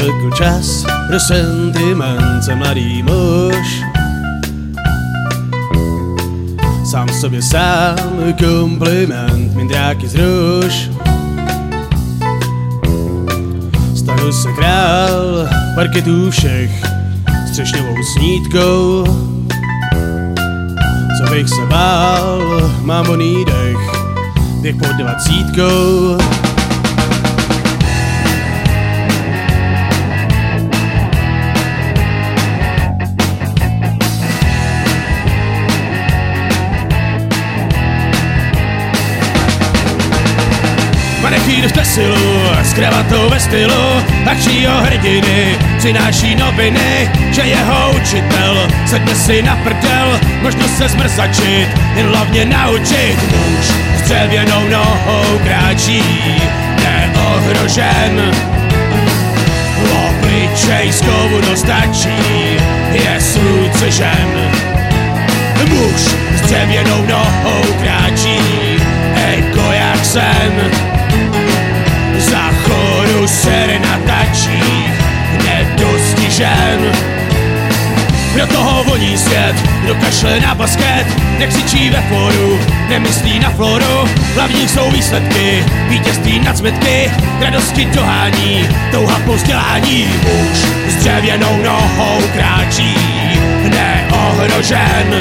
Utekl čas pro sentimence, mladý muž. Sám sobě sám kompliment, mindráky zruš. Stanu se král parketů všech střešňovou snídkou. Co bych se bál, mám voný dech, běh pod 20. Manekýr v tesilu, s kravatou ve stylu, akčního hrdiny přináší noviny, že jeho učitel sedne si na prdel, možnost se zmrzačit, jen hlavně naučit. Muž s dřevěnou nohou kráčí, neohrožen, obličej z kovu dostačí, je slunce žen. Muž s dřevěnou nohou kráčí, ego jak sen. Za choru serenatačí, nedostižen. Kdo toho voní svět, kdo kašle na basket, nekřičí ve fóru, nemyslí na floru. Hlavní jsou výsledky, vítězství nad zmetky, k radosti dohání, touha po vzdělání. Muž s dřevěnou nohou kráčí, neohrožen,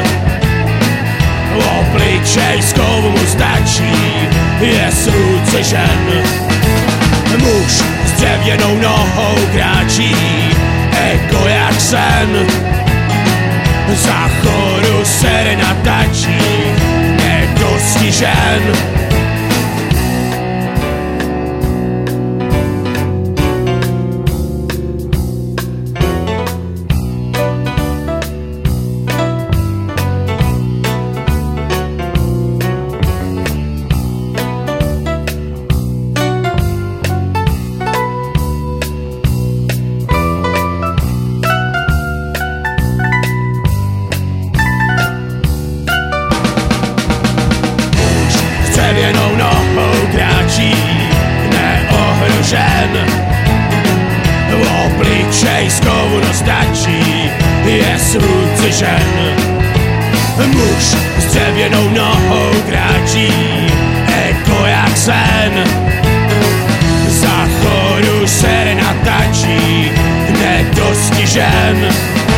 obličej z kovu mu stačí, je slunce žen. Muž s dřevěnou nohou kráčí, ego jak sen. Za choru serenatačí, nedostižen. Dřevěnou nohou kráčí, neohrožen, obličej z kovu dostačí, je slunce žen. Muž s dřevěnou nohou kráčí, ego jak sen. Za choru serenatačí, nedostižen.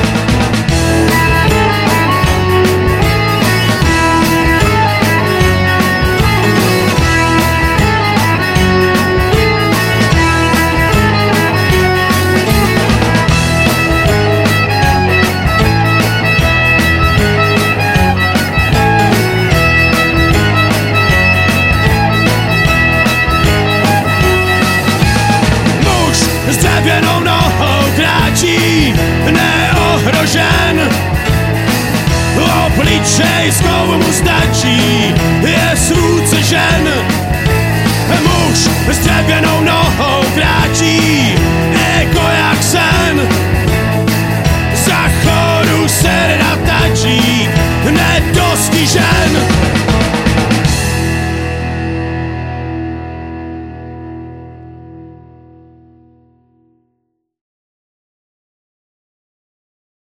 S dřevěnou nohou kráčí, neohrožen, obličej z kovu mu stačí, je slunce žen. Muž s dřevěnou nohou kráčí,